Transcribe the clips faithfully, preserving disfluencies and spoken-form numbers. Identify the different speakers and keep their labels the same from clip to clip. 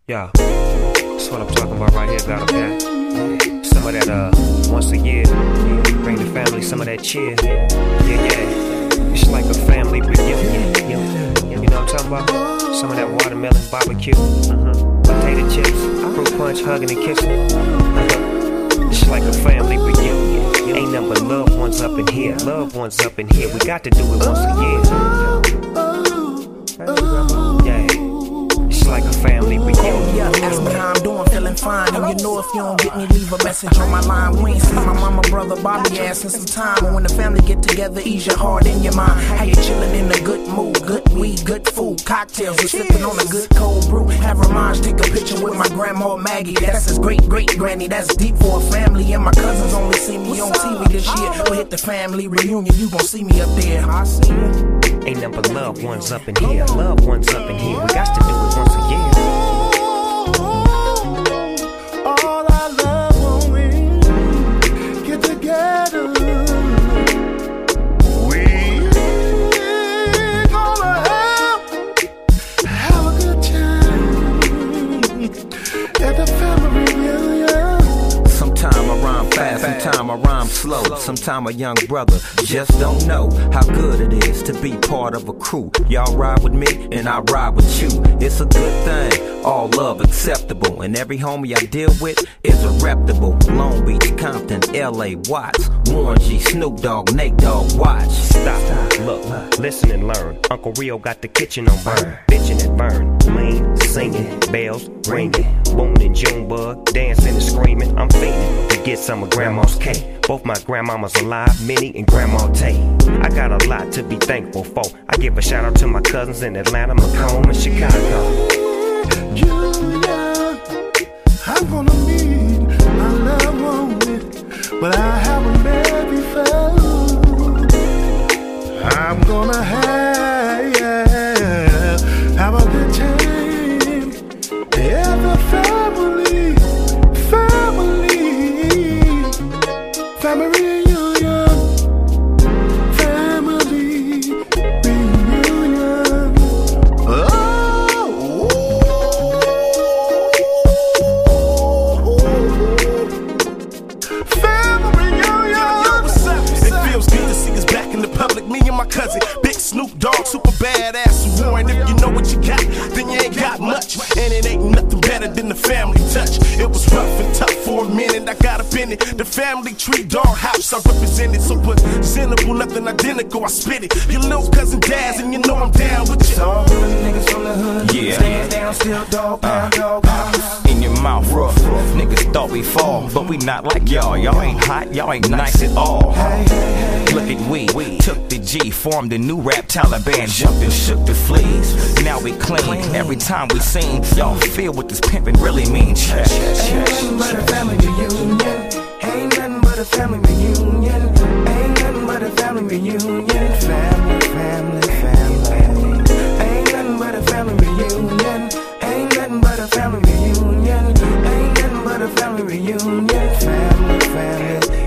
Speaker 1: Yeah, that's what I'm talking about right here, God, okay? Some of that, uh, once a year, bring the family some of that cheer. Yeah, yeah, it's like a family reunion. You know what I'm talking about? Some of that watermelon barbecue, uh-huh. Potato chips, fruit punch, hugging and kissing. Uh-huh. It's like a family reunion. Ain't nothing but loved ones up in here. Loved ones up in here. We got to do it once a year. Yeah, it's like a family reunion.
Speaker 2: Yeah, ask me how I'm doing, feeling fine. And you know if you don't get me, leave a message on my line. We ain't seen my mama, brother, Bobby ass in some time. And when the family get together, ease your heart and your mind. How you chillin' in a good mood, good weed, good food, cocktails, we sippin' on a good cold brew. Have Ramaj take a picture with my grandma Maggie. That's his great great granny. That's deep for a family. And my cousins only see me on T V this year. We hit the family reunion, you gon' see me up there. I see you.
Speaker 1: Ain't nothing but loved ones up in here. Loved ones up in here. We got to do it once a year.
Speaker 3: All our loved ones get together. We gonna have, have a good time at the family reunion.
Speaker 4: Sometime I rhyme fast, sometime I rhyme slow. Sometime a young brother just don't know how good it is to be part of a crew. Y'all ride with me and I ride with you. It's a good thing, all love acceptable. And every homie I deal with is a reputable. Long Beach, Compton, L A, Watts, Warren G, Snoop Dogg, Nate Dogg, watch.
Speaker 1: Stop, look, listen and learn. Uncle Rio got the kitchen on burn. Bitchin' and burn, lean, singing, bells ringing, booming, Junebug, dancing and screaming. I'm fiending to get some of Grandma's cake. Both my grandmamas alive, Minnie and Grandma Tay. I got a lot to be thankful for. I give a shout out to my cousins in Atlanta, Macomb, and Chicago.
Speaker 3: Julia, I'm gonna meet my loved one, but I haven't met before. I'm gonna have, yeah, have a good time. Yeah, the family, family, family reunion, family reunion. Oh, family reunion.
Speaker 5: What's up? It feels good to see us back in the public. Me and my cousin, Big Snoop Dogg, super badass. Warren, if you know what you got, then you ain't got much. And it ain't nothing better than the family touch. It was rough and tough for a minute. I got up in it. The family tree, dog house, I represented. So presentable, nothing identical. I spit it. Your little cousin Daz, and you know I'm down with you.
Speaker 2: All those niggas from the hood,
Speaker 4: Yeah.
Speaker 2: stand down, still dog pound, dog pound.
Speaker 4: In your mouth rough, niggas thought we fall, but we not like y'all. Y'all ain't hot, y'all ain't nice at all. Look at we, we took the G, formed a new rap Taliban, jumped and shook the fleas. Now we clean, every time we sing, y'all feel what this pimpin' really means.
Speaker 2: Ain't nothing but a family reunion. Ain't nothing but a family reunion. Ain't nothing but a family reunion. Family, family, family. Ain't nothing but a family reunion. Ain't nothing but a family reunion. Ain't nothing but a family reunion. Family, family, family.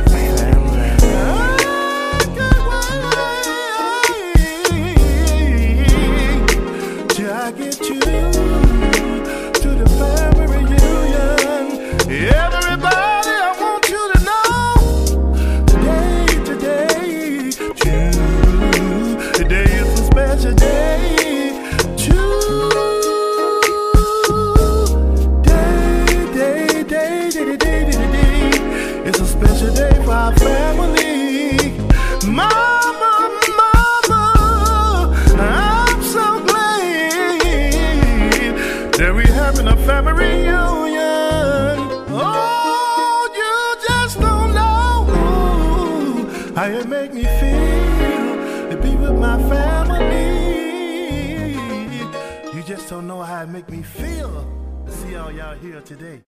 Speaker 3: Till I get you to the family reunion. Everybody, I want you to know today, today, today is a special day. Today, day, day, day, day, day, day. It's a special day for our family. Mama, mama, I'm so glad that we having a family reunion. Oh, you just don't know how it make me feel to be with my family. You just don't know how it make me feel to see all y'all here today.